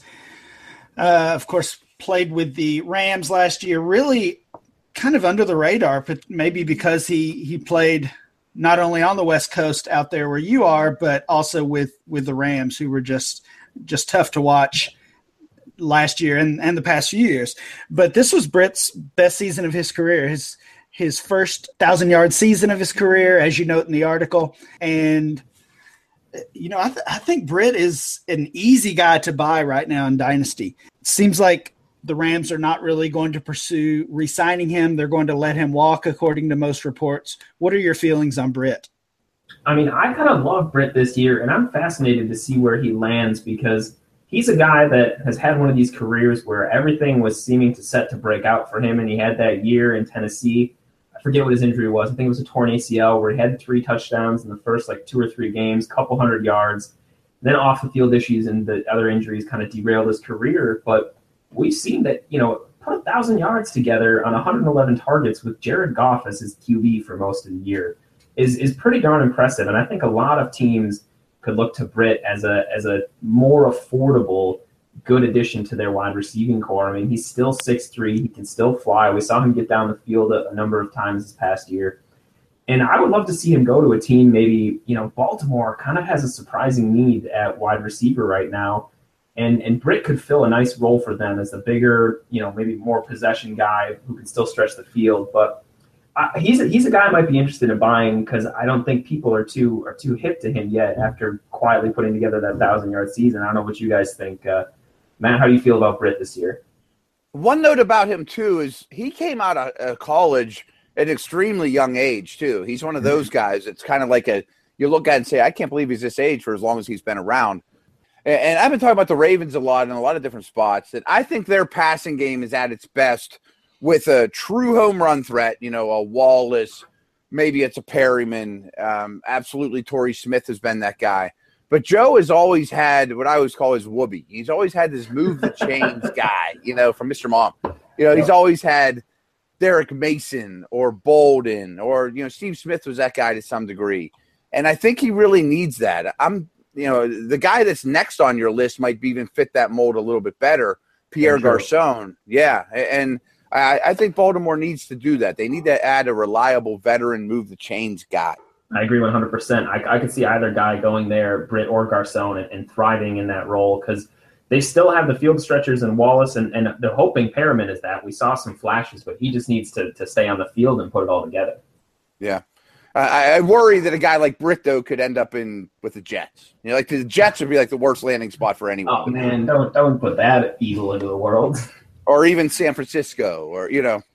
Uh, of course, played with the Rams last year, really kind of under the radar, but maybe because he, he played not only on the West Coast out there where you are, but also with, with the Rams, who were just just tough to watch last year and, and the past few years. But this was Britt's best season of his career, his his first thousand-yard season of his career, as you note in the article. And, you know, I, th- I think Britt is an easy guy to buy right now in Dynasty. It seems like the Rams are not really going to pursue re-signing him. They're going to let him walk, according to most reports. What are your feelings on Britt? I mean, I kind of love Britt this year, and I'm fascinated to see where he lands because he's a guy that has had one of these careers where everything was seeming to set to break out for him, and he had that year in Tennessee. I forget what his injury was. I think it was a torn A C L where he had three touchdowns in the first like two or three games, couple hundred yards. Then off the field issues and the other injuries kind of derailed his career, but we've seen that, you know, put a thousand yards together on one hundred eleven targets with Jared Goff as his Q B for most of the year is is pretty darn impressive. And I think a lot of teams could look to Britt as a as a more affordable, good addition to their wide receiving core. I mean, he's still six three. He can still fly. We saw him get down the field a, a number of times this past year. And I would love to see him go to a team, maybe, you know, Baltimore kind of has a surprising need at wide receiver right now. And and Britt could fill a nice role for them as the bigger, you know, maybe more possession guy who can still stretch the field. But uh, he's a, he's a guy I might be interested in buying because I don't think people are too are too hip to him yet after quietly putting together that thousand yard season. I don't know what you guys think. Uh, Matt, how do you feel about Britt this year? One note about him too is he came out of uh, college at an extremely young age too. He's one of those guys. It's kind of like a you look at it and say, I can't believe he's this age for as long as he's been around. And I've been talking about the Ravens a lot in a lot of different spots that I think their passing game is at its best with a true home run threat, you know, a Wallace, maybe it's a Perryman. Um, absolutely, Torrey Smith has been that guy. But Joe has always had what I always call his whoopee. He's always had this move the chains guy, you know, from Mister Mom. You know, he's always had Derek Mason or Bolden or, you know, Steve Smith was that guy to some degree. And I think he really needs that. I'm You know, the guy that's next on your list might be even fit that mold a little bit better, Pierre sure. Garcon. Yeah, and I, I think Baltimore needs to do that. They need to add a reliable veteran, move the chains guy. I agree one hundred percent. I, I could see either guy going there, Britt or Garcon, and, and thriving in that role because they still have the field stretchers and Wallace, and, and they're hoping Perriman is that. We saw some flashes, but he just needs to to stay on the field and put it all together. Yeah. I, I worry that a guy like Britt, though, could end up in with the Jets. You know, like the Jets would be like the worst landing spot for anyone. Oh man, don't don't put that evil into the world. Or even San Francisco, or you know,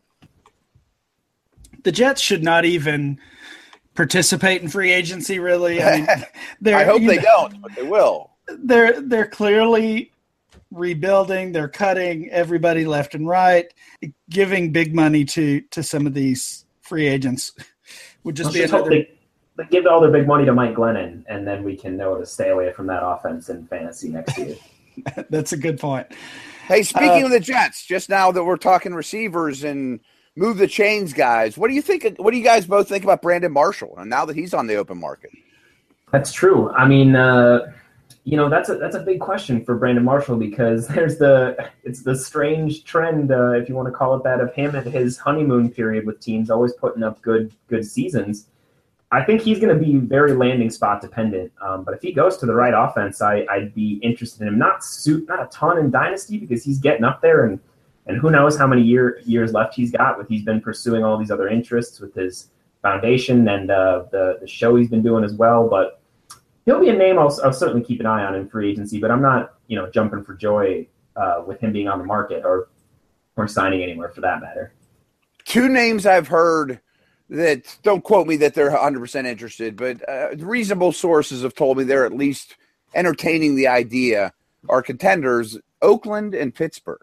the Jets should not even participate in free agency. Really, I mean, I hope they know, don't, but they will. They're they're clearly rebuilding. They're cutting everybody left and right, giving big money to to some of these free agents. Would just Let's be just another. Hope they, they give all their big money to Mike Glennon, and then we can know to stay away from that offense in fantasy next year. That's a good point. Hey, speaking uh, of the Jets, just now that we're talking receivers and move the chains guys, what do you think? What do you guys both think about Brandon Marshall? And now that he's on the open market, that's true. I mean, uh, you know, that's a that's a big question for Brandon Marshall because there's the it's the strange trend, uh, if you want to call it that, of him and his honeymoon period with teams, always putting up good good seasons. I think he's going to be very landing spot dependent. Um, but if he goes to the right offense, I, I'd be interested in him. Not suit, not a ton in Dynasty because he's getting up there, and and who knows how many year, years left he's got. With he's been pursuing all these other interests with his foundation and uh, the the show he's been doing as well. But he'll be a name I'll, I'll certainly keep an eye on in free agency. But I'm not you know jumping for joy uh, with him being on the market or or signing anywhere for that matter. Two names I've heard. That don't quote me that they're one hundred percent interested, but uh, reasonable sources have told me they're at least entertaining the idea are contenders, Oakland and Pittsburgh.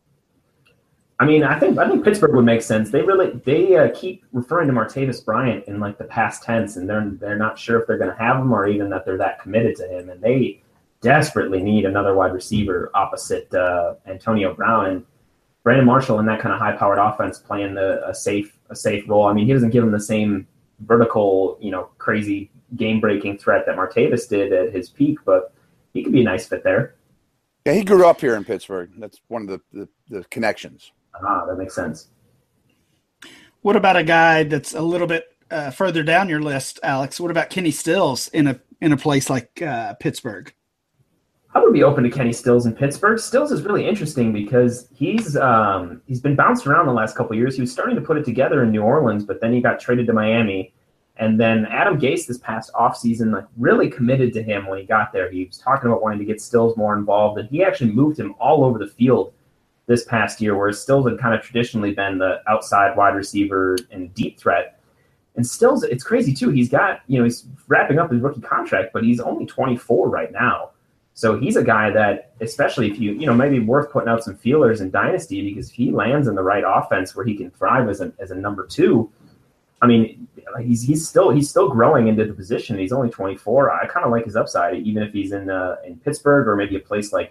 I mean, I think I think Pittsburgh would make sense. They really they uh, keep referring to Martavis Bryant in like the past tense, and they're they're not sure if they're going to have him or even that they're that committed to him. And they desperately need another wide receiver opposite uh, Antonio Brown. And Brandon Marshall in that kind of high-powered offense playing the, a safe a safe role. I mean, he doesn't give him the same vertical, you know, crazy game-breaking threat that Martavis did at his peak, but he could be a nice fit there. Yeah, he grew up here in Pittsburgh. That's one of the, the, the connections. Ah, that makes sense. What about a guy that's a little bit uh, further down your list, Alex? What about Kenny Stills in a in a place like uh, Pittsburgh? I would be open to Kenny Stills in Pittsburgh. Stills is really interesting because he's um, he's been bounced around the last couple of years. He was starting to put it together in New Orleans, but then he got traded to Miami. And then Adam Gase this past offseason like really committed to him when he got there. He was talking about wanting to get Stills more involved, and he actually moved him all over the field this past year, whereas Stills had kind of traditionally been the outside wide receiver and deep threat. And Stills, it's crazy too. He's got, you know, he's wrapping up his rookie contract, but he's only twenty-four right now. So he's a guy that, especially if you, you know, maybe worth putting out some feelers in Dynasty, because if he lands in the right offense where he can thrive as a as a number two, I mean, he's he's still he's still growing into the position. He's only twenty-four. I kind of like his upside, even if he's in uh, in Pittsburgh or maybe a place like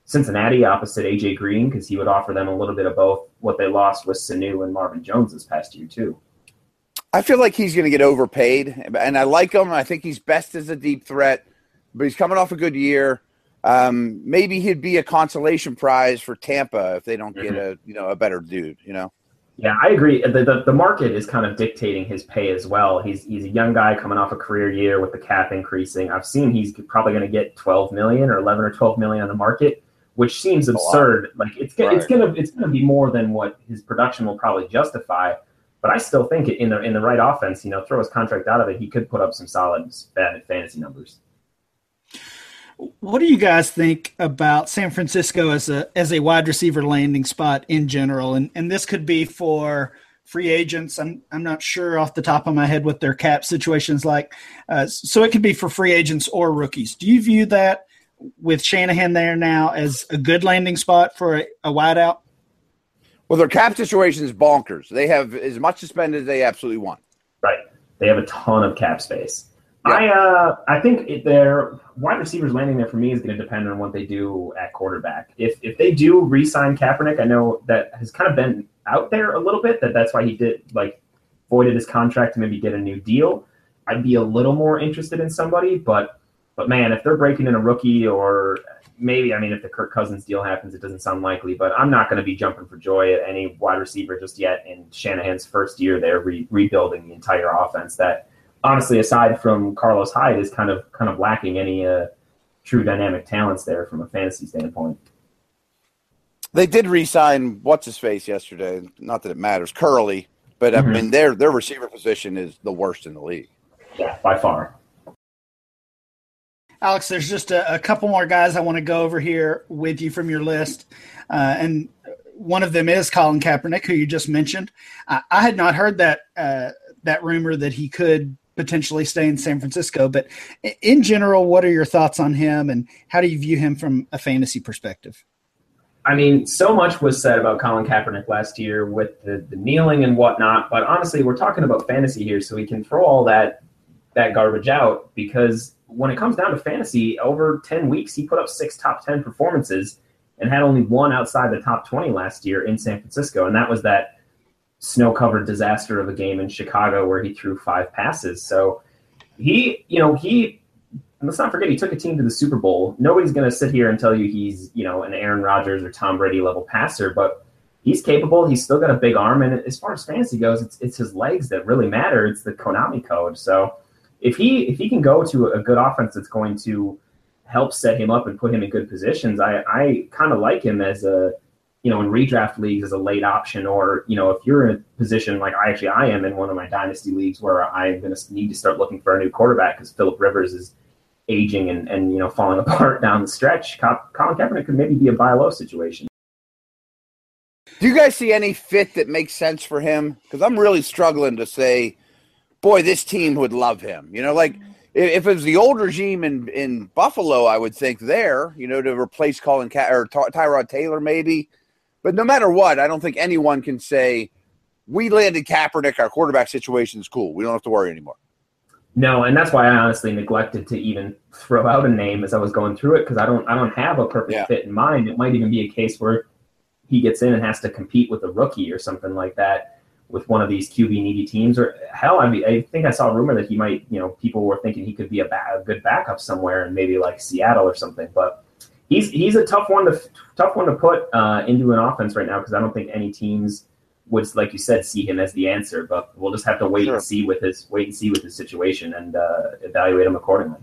Cincinnati opposite A J Green, because he would offer them a little bit of both what they lost with Sanu and Marvin Jones this past year too. I feel like he's going to get overpaid, and I like him. I think he's best as a deep threat, but he's coming off a good year. Um, maybe he'd be a consolation prize for Tampa if they don't get a you know a better dude. You know. Yeah, I agree. The, the the market is kind of dictating his pay as well. He's he's a young guy coming off a career year with the cap increasing. I've seen he's probably going to get twelve million or eleven or twelve million on the market, which seems absurd. Like it's right. it's gonna it's gonna be more than what his production will probably justify. But I still think in the in the right offense, you know, throw his contract out of it, he could put up some solid fantasy numbers. What do you guys think about San Francisco as a as a wide receiver landing spot in general? And and this could be for free agents. I'm I'm not sure off the top of my head what their cap situation's like. Uh, so it could be for free agents or rookies. Do you view that with Shanahan there now as a good landing spot for a, a wideout? Well, their cap situation is bonkers. They have as much to spend as they absolutely want. Right. They have a ton of cap space. Yeah. I uh, I think it, their wide receivers landing there for me is going to depend on what they do at quarterback. If if they do re-sign Kaepernick, I know that has kind of been out there a little bit, that that's why he did like voided his contract to maybe get a new deal. I'd be a little more interested in somebody, but but man, if they're breaking in a rookie or maybe, I mean, if the Kirk Cousins deal happens, it doesn't sound likely, but I'm not going to be jumping for joy at any wide receiver just yet in Shanahan's first year there, re- rebuilding the entire offense that, honestly, aside from Carlos Hyde, is kind of kind of lacking any uh, true dynamic talents there from a fantasy standpoint. They did re-sign what's-his-face yesterday. Not that it matters, Curly, but mm-hmm. I mean, their their receiver position is the worst in the league. Yeah, by far. Alex, there's just a, a couple more guys I want to go over here with you from your list. Uh, and one of them is Colin Kaepernick, who you just mentioned. I, I had not heard that uh, that rumor that he could potentially stay in San Francisco. But in general, what are your thoughts on him, and how do you view him from a fantasy perspective? I mean, so much was said about Colin Kaepernick last year with the, the kneeling and whatnot. But honestly, we're talking about fantasy here, so we can throw all that that garbage out, because when it comes down to fantasy, over ten weeks, he put up six top ten performances and had only one outside the top twenty last year in San Francisco. And that was that snow-covered disaster of a game in Chicago where he threw five passes. So he, you know, he, let's not forget, he took a team to the Super Bowl. Nobody's going to sit here and tell you he's, you know, an Aaron Rodgers or Tom Brady level passer, but he's capable. He's still got a big arm. And as far as fantasy goes, it's it's his legs that really matter. It's the Konami code. So if he if he can go to a good offense that's going to help set him up and put him in good positions, I, I kind of like him as a, you know, in redraft leagues as a late option, or, you know, if you're in a position like I actually I am in one of my dynasty leagues where I'm going to need to start looking for a new quarterback because Phillip Rivers is aging and, and, you know, falling apart down the stretch, Colin Kaepernick could maybe be a buy low situation. Do you guys see any fit that makes sense for him? Because I'm really struggling to say, boy, this team would love him. You know, like if it was the old regime in, in Buffalo, I would think there, you know, to replace Colin Ka- or Ty- Tyrod Taylor maybe. But no matter what, I don't think anyone can say, we landed Kaepernick, our quarterback situation is cool. We don't have to worry anymore. No, and that's why I honestly neglected to even throw out a name as I was going through it, because I don't I don't have a perfect yeah. fit in mind. It might even be a case where he gets in and has to compete with a rookie or something like that with one of these Q B needy teams. Or hell, I mean, I think I saw a rumor that he might, you know, people were thinking he could be a, ba- a good backup somewhere in maybe like Seattle or something. But he's he's a tough one to tough one to put uh, into an offense right now, because I don't think any teams would, like you said, see him as the answer. But we'll just have to wait sure. and see with his wait and see with his situation and uh, evaluate him accordingly.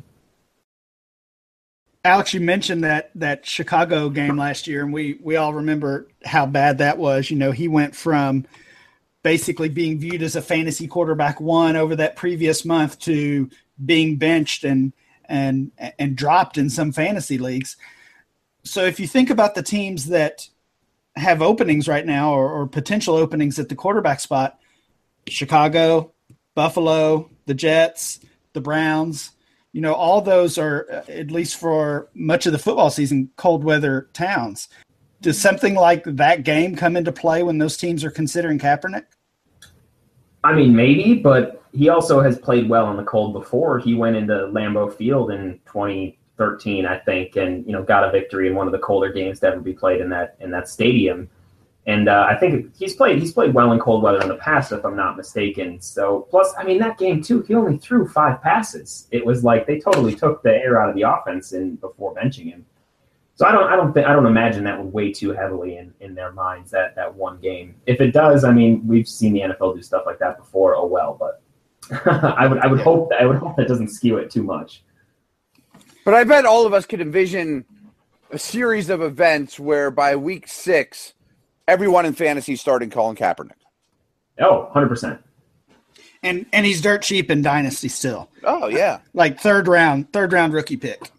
Alex, you mentioned that that Chicago game last year, and we we all remember how bad that was. You know, he went from basically being viewed as a fantasy quarterback one over that previous month to being benched and and and dropped in some fantasy leagues. So if you think about the teams that have openings right now, or, or potential openings at the quarterback spot, Chicago, Buffalo, the Jets, the Browns, you know, all those are, at least for much of the football season, cold weather towns. Does something like that game come into play when those teams are considering Kaepernick? I mean, maybe, but he also has played well in the cold before. He went into Lambeau Field in twenty thirteen, I think, and you know got a victory in one of the colder games to ever be played in that in that stadium. And uh, I think he's played he's played well in cold weather in the past, if I'm not mistaken. So plus, I mean, that game too, he only threw five passes. It was like they totally took the air out of the offense in before benching him. So I don't I don't think I don't imagine that would weigh too heavily in, in their minds that that one game. If it does, I mean, we've seen the N F L do stuff like that before. Oh well, but I would I would hope that I would hope that doesn't skew it too much. But I bet all of us could envision a series of events where by week six, everyone in fantasy started calling Kaepernick. Oh, one hundred percent. And and he's dirt cheap in Dynasty still. Oh, yeah. Like third round, third round rookie pick.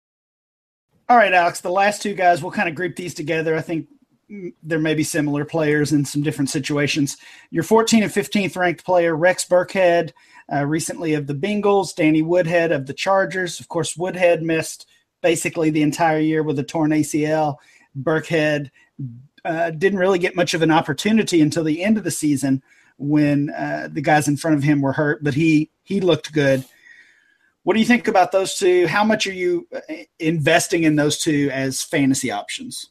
All right, Alex, the last two guys, we'll kind of group these together. I think there may be similar players in some different situations. Your fourteenth and fifteenth ranked player, Rex Burkhead, uh, recently of the Bengals, Danny Woodhead of the Chargers. Of course, Woodhead missed basically the entire year with a torn A C L. Burkhead uh, didn't really get much of an opportunity until the end of the season when uh, the guys in front of him were hurt, but he he looked good. What do you think about those two? How much are you investing in those two as fantasy options?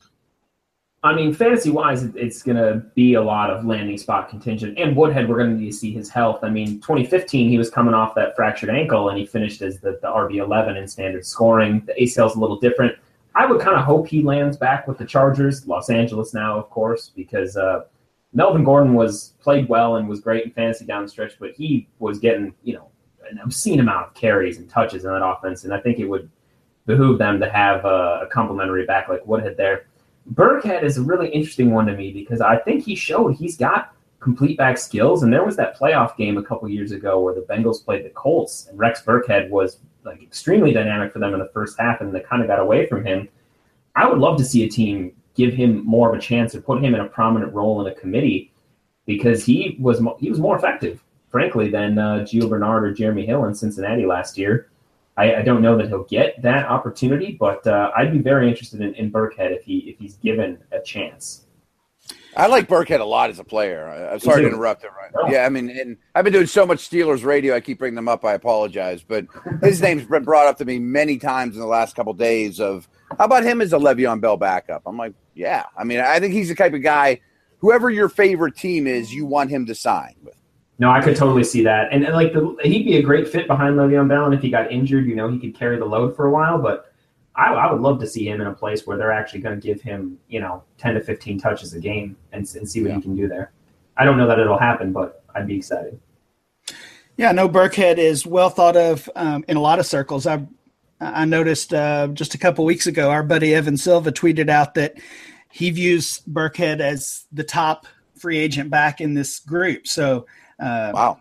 I mean, fantasy-wise, it's going to be a lot of landing spot contingent. And Woodhead, we're going to need to see his health. I mean, twenty fifteen, he was coming off that fractured ankle, and he finished as the, the R B eleven in standard scoring. The A C L is a little different. I would kind of hope he lands back with the Chargers, Los Angeles now, of course, because uh, Melvin Gordon was played well and was great in fantasy down the stretch, but he was getting, you know, an obscene amount of carries and touches in that offense, and I think it would behoove them to have a, a complimentary back like Woodhead there. Burkhead is a really interesting one to me because I think he showed he's got complete back skills, and there was that playoff game a couple years ago where the Bengals played the Colts, and Rex Burkhead was like extremely dynamic for them in the first half, and they kind of got away from him. I would love to see a team give him more of a chance or put him in a prominent role in a committee because he was he was more effective, frankly, than uh, Gio Bernard or Jeremy Hill in Cincinnati last year. I, I don't know that he'll get that opportunity, but uh, I'd be very interested in, in Burkhead if he if he's given a chance. I like Burkhead a lot as a player. I, I'm sorry to interrupt him. Right? No. Yeah, I mean, and I've been doing so much Steelers radio, I keep bringing them up. I apologize, but his name's been brought up to me many times in the last couple of days. Of how about him as a Le'Veon Bell backup? I'm like, yeah. I mean, I think he's the type of guy. Whoever your favorite team is, you want him to sign with. No, I could totally see that. And, and like the, he'd be a great fit behind Le'Veon Bell, and if he got injured, you know, he could carry the load for a while. But I, I would love to see him in a place where they're actually going to give him, you know, ten to fifteen touches a game and, and see what yeah. he can do there. I don't know that it'll happen, but I'd be excited. Yeah, I know Burkhead is well thought of um, in a lot of circles. I I noticed uh, just a couple weeks ago, our buddy Evan Silva tweeted out that he views Burkhead as the top free agent back in this group. So, Uh, wow.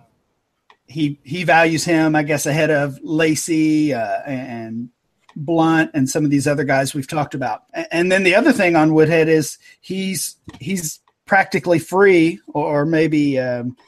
He he values him, I guess, ahead of Lacey uh, and Blunt and some of these other guys we've talked about. And then the other thing on Woodhead is he's he's practically free, or maybe um,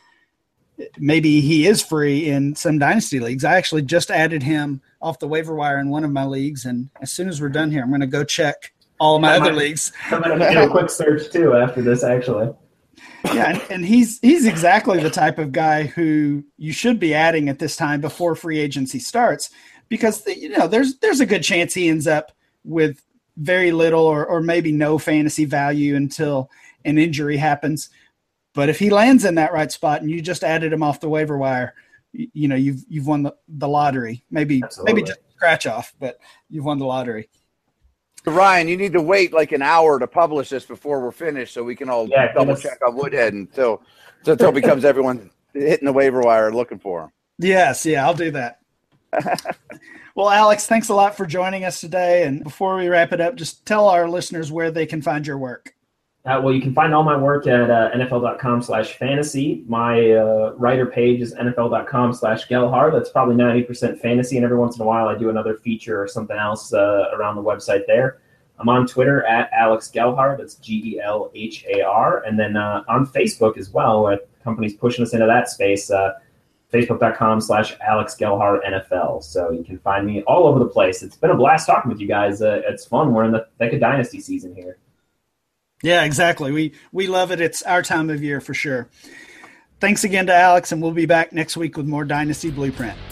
maybe he is free in some dynasty leagues. I actually just added him off the waiver wire in one of my leagues, and as soon as we're done here, I'm going to go check all of my I other might, leagues. I'm going to do a quick search too after this, actually. Yeah, and, and he's he's exactly the type of guy who you should be adding at this time before free agency starts, because you know there's there's a good chance he ends up with very little or, or maybe no fantasy value until an injury happens. But if he lands in that right spot and you just added him off the waiver wire, you, you know you've you've won the, the lottery. Maybe Absolutely. maybe just scratch off, but you've won the lottery. Ryan, you need to wait like an hour to publish this before we're finished so we can all yeah, double check on Woodhead until, until it becomes everyone hitting the waiver wire looking for him. Yes, yeah, I'll do that. Well, Alex, thanks a lot for joining us today. And before we wrap it up, just tell our listeners where they can find your work. Uh, well, you can find all my work at uh, nfl.com slash fantasy. My uh, writer page is nfl.com slash Gelhard. That's probably ninety percent fantasy, and every once in a while I do another feature or something else uh, around the website there. I'm on Twitter at Alex Gelhard. That's G E L H A R. And then uh, on Facebook as well, where companies pushing us into that space, uh, facebook.com slash Alex Gelhard NFL. So you can find me all over the place. It's been a blast talking with you guys. Uh, it's fun. We're in the thick of dynasty season here. Yeah, exactly. We we love it. It's our time of year for sure. Thanks again to Alex, and we'll be back next week with more Dynasty Blueprint.